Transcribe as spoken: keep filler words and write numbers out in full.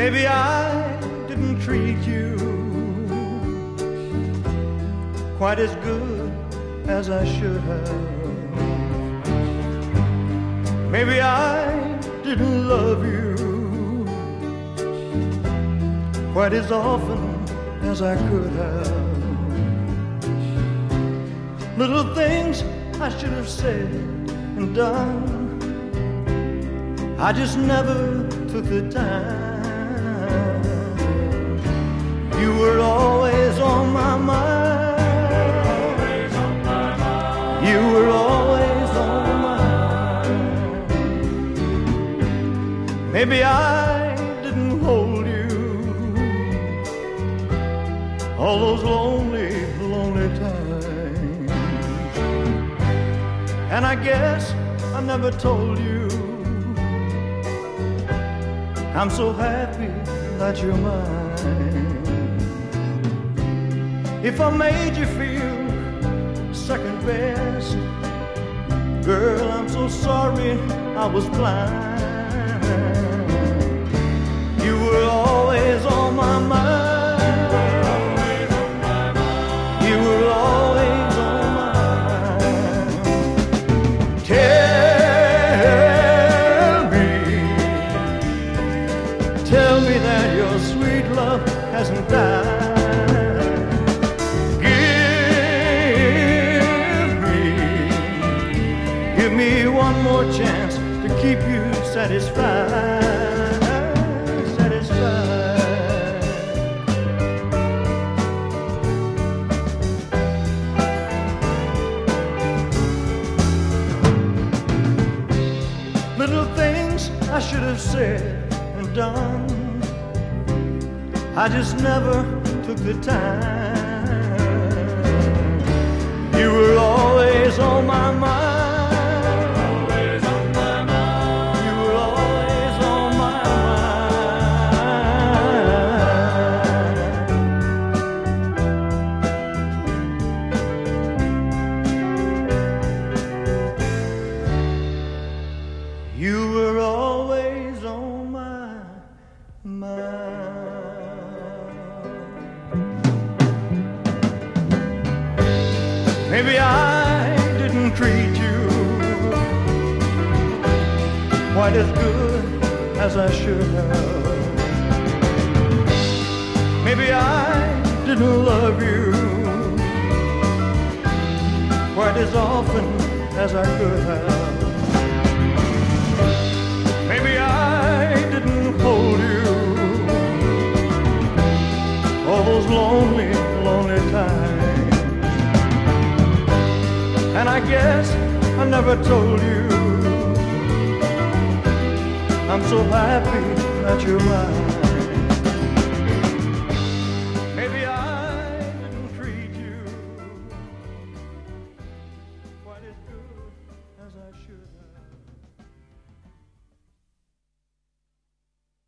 Maybe I didn't treat you quite as good as I should have. Maybe I didn't love you quite as often as I could have. Little things I should have said and done, I just never took the time. You were always on my mind. Always on my mind. You were always on my mind. Maybe I didn't hold you all those lonely, lonely times. And I guess I never told you I'm so happy that you're mine. If I made you feel second best, girl, I'm so sorry I was blind. You were always on my mind. You were always on my mind. Tell me, tell me that your sweet love hasn't died. Give me one more chance to keep you satisfied, satisfied. Little things I should have said and done, I just never took the time. You were always on my mind. You were always on my mind. Maybe I didn't treat you quite as good as I should have. Maybe I didn't love you quite as often as I could have. Maybe I didn't hold you all those lonely, lonely times. And I guess I never told you I'm so happy that you're mine.